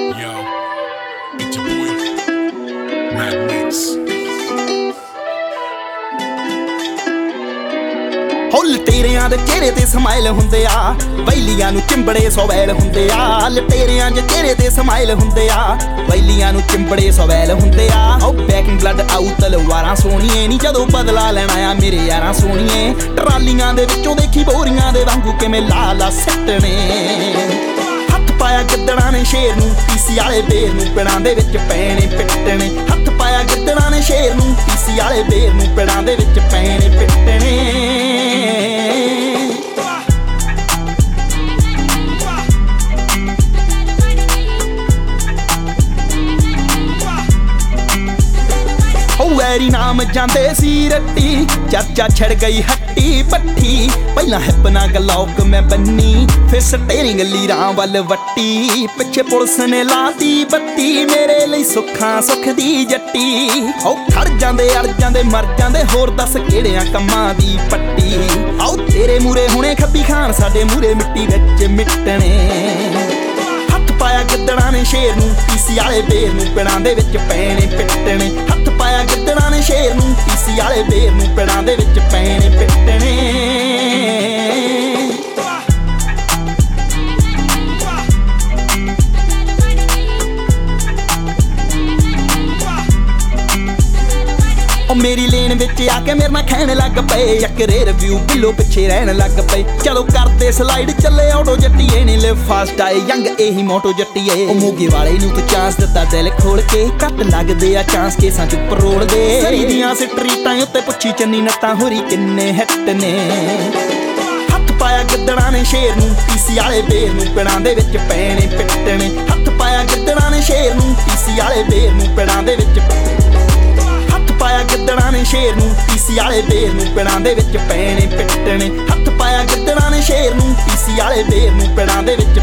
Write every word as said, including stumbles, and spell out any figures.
Yo, it's your boy, Mad Mix. ਹੁੱਲ ਤੇਰਿਆਂ ਦੇ ਚਿਹਰੇ ਤੇ ਸਮਾਈਲ ਹੁੰਦੇ ਆ, ਵੈਲੀਆਂ ਨੂੰ ਚਿੰਬੜੇ ਸੋਵੈਲ ਹੁੰਦੇ ਆ। ਲਟੇਰਿਆਂ ਦੇ ਚਿਹਰੇ ਤੇ ਸਮਾਈਲ ਹੁੰਦੇ ਆ, ਵੈਲੀਆਂ ਨੂੰ ਚਿੰਬੜੇ ਸੋਵੈਲ ਹੁੰਦੇ ਆ। ਓ ਬੈਕਿੰਗ ਬਲੱਡ ਆਊ ਤਲਵਾਰਾਂ ਸੋਹਣੀਏ ਨੀ, ਜਦੋਂ ਬਦਲਾ ਲੈਣਾ ਆ ਮੇਰੇ ਯਾਰਾਂ ਸੋਹਣੀਏ। ਟਰਾਲੀਆਂ ਦੇ ਵਿੱਚੋਂ ਦੇਖੀ ਬੋਰੀਆਂ ਦੇ ਵਾਂਗੂ ਕਿਵੇਂ ਲਾ ਲਾ ਸਿੱਟਣੇ। ਹੱਥ ਪਾਇਆ ਗਿੱਦੜਾਂ ਨੇ ਸ਼ੇਰ ਨੂੰ, ਪੀਸੀ ਵਾਲੇ ਬੇਰ ਨੂੰ ਪਿੜਾਂ ਦੇ ਵਿੱਚ ਪੈਣੇ ਪਿੱਟਣੇ। ਹੱਥ ਪਾਇਆ ਗਿੱਦੜਾਂ ਨੇ ਸ਼ੇਰ ਨੂੰ, ਪੀਸੀ ਵਾਲੇ ਬੇਰ ਨੂੰ ਪਿੜਾਂ ਦੇ ਵਿੱਚ ਪੈਣੇ ਪਿੱਟਣੇ। ਵੈਰੀ ਨਾਮ ਜਾਂਦੇ ਸੀ ਰੱਟੀ, ਚਰਚਾ ਛੜ ਗਈ ਹੱਟੀ ਪੱਠੀ। ਪਹਿਲਾਂ ਹਿੱਪ ਨਾਲ ਗਲੌਕ ਮੈਂ ਬੰਨੀ, ਫਿਰ ਸਟੇਰਿੰਗ ਲੀਰਾਂ ਵੱਲ ਵੱਟੀ। ਪਿੱਛੇ ਪੁਲਿਸ ਨੇ ਲਾਤੀ ਬੱਤੀ, ਮੇਰੇ ਲਈ ਸੁੱਖਾਂ ਸੁੱਖ ਦੀ ਜੱਟੀ। ਹੋ ਖੜ ਜਾਂਦੇ ਅੜ ਜਾਂਦੇ ਮਰ ਜਾਂਦੇ, ਹੋਰ ਦੱਸ ਕਿਹੜਿਆਂ ਕੰਮਾਂ ਦੀ ਪੱਟੀ। ਆਓ ਤੇਰੇ ਮੂਰੇ ਹੁਣੇ ਖੱਬੀ ਖਾਨ, ਸਾਡੇ ਮੂਰੇ ਮਿੱਟੀ ਵਿੱਚ ਮਿੱਟਣੇ। ਪਾਇਆ ਗਿੱਦੜਾਂ ਨੇ ਸ਼ੇਰ ਨੂੰ, ਪੀਸੀ ਵਾਲੇ ਬੇਰ ਨੂੰ ਪਿੜਾਂ ਦੇ ਵਿੱਚ ਪੈਣੇ ਪਿੱਟਣੇ। ਹੱਥ ਪਾਇਆ ਗਿੱਦੜਾਂ ਨੇ ਸ਼ੇਰ ਨੂੰ, ਪੀਸੀ ਵਾਲੇ ਬੇਰ ਨੂੰ ਪਿੜਾਂ ਦੇ ਵਿੱਚ ਪੈਣੇ ਪਿੱਟਣੇ। ਉਹ ਮੇਰੀ ਲੇਨ ਵਿੱਚ ਆ ਕੇ ਮੇਰੇ ਨਾਲ ਖੈਣ ਲੱਗ ਪਏ, ਚੱਕਰੇ ਰਿਵਿਊ ਬਿੱਲੋ ਪਿੱਛੇ ਰਹਿਣ ਲੱਗ ਪਏ। ਜਦੋਂ ਕਰਦੇ ਸਲਾਈਡ ਚੱਲੇ ਆਟੋ ਜੱਟੀਏ ਨੇ, ਲਿਵ ਫਾਸਟ ਆਏ ਯੰਗ ਇਹੀ ਮੋਟੋ ਜੱਟੀਏ। ਉਹ ਮੋਗੇ ਵਾਲੇ ਨੂੰ ਤੂੰ ਚਾਂਸ ਦਿੱਤਾ ਦਿਲ ਖੋਲ ਕੇ, ਘੱਟ ਲੱਗਦੇ ਆ ਚਾਂਸ ਕੇਸਾਂ ਚ ਪਰੋੜ ਦੇ। ਸਰੀ ਦੀਆਂ ਸਟਰੀਟਾਂ ਉੱਤੇ ਪੁੱਛੀ ਚੰਨੀ ਨੱਤਾਂ ਹੋਰੀ ਕਿੰਨੇ ਹਿੱਟ ਨੇ। ਹੱਥ ਪਾਇਆ ਗਿੱਦੜਾਂ ਨੇ ਸ਼ੇਰ ਨੂੰ, ਪੀਸੀ ਵਾਲੇ ਬੇਰ ਨੂੰ ਪਿੜਾਂ ਦੇ ਵਿੱਚ ਪੈਣੇ ਪਿੱਟਣੇ। ਹੱਥ ਪਾਇਆ ਗਿੱਦੜਾਂ ਨੇ ਸ਼ੇਰ ਨੂੰ, ਪੀਸੀ ਵਾਲੇ ਬੇਰ ਨੂੰ ਪਿੜਾਂ ਦੇ ਵਿੱਚ ਪਾਇਆ ਗਿੱਦੜਾਂ ਨੇ ਸ਼ੇਰ ਨੂੰ, ਪੀਸੀ ਵਾਲੇ ਬੇਰ ਨੂੰ ਪਿੜਾਂ ਦੇ ਵਿੱਚ ਪੈਣੇ ਪਿੱਟਣੇ। ਹੱਥ ਪਾਇਆ ਗਿੱਦੜਾਂ ਨੇ ਸ਼ੇਰ ਨੂੰ, ਪੀਸੀ ਵਾਲੇ ਬੇਰ ਨੂੰ ਪਿੜਾਂ ਦੇ ਵਿੱਚ